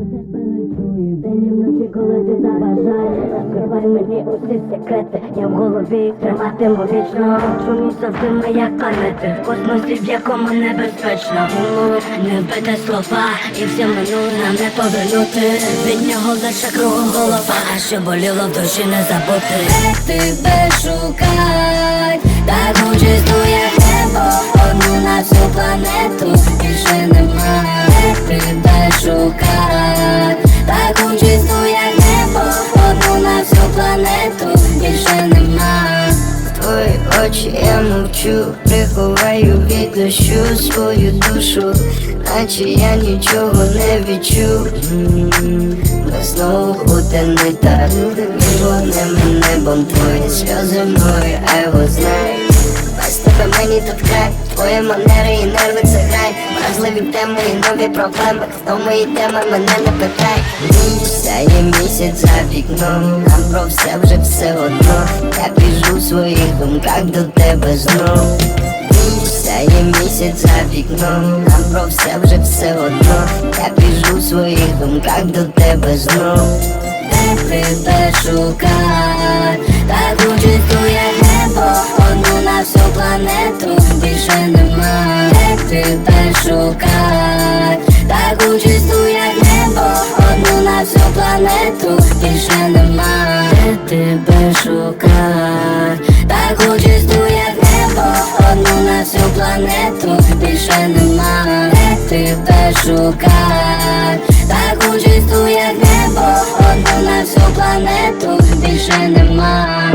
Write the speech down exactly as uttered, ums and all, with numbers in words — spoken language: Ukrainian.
тебе лечу, і вдень і вночі, коли ти забажаєш. Розкривай мені усі секрети, я в голові триматиму вічно. Чому завжди ми як планети в космосі, в якому небезпечно. Не вбити слова, і все минуле нам не повернути. Від нього лише кругом голова, а що боліло в душі не забути. Де тебе шукать, таку чисту як небо, одну на всю планету більше нема. Де тебе шукать, таку чисту як небо, одну на всю планету більше нема. Твої очі я мовчу, приховаю від дощу свою душу, наче я нічого не відчув. Ми знову будем не так, між вогнем і небом твої сльози мною, а його знає. Без тебе мені тут край, твої манери і нерви це грай. Вразливі теми і нові проблеми, хто мої теми, мене не питай. Сяє місяць за вікном, нам про все вже все одно. Я біжу в своїх думках до тебе знов. Сяє місяць за вікном, нам про все вже все одно. Я біжу в своїх думках до тебе знов. Де тебе шукать, таку чисту як небо, одну на всю планету більше нема. Де тебе шукать, таку чисту як небо, одну на всю планету більше нема. Де тебе шукать, таку чисту як небо, одну на всю планету більше нема. Де тебе шукать, таку чисту як небо, одну на всю планету більше нема.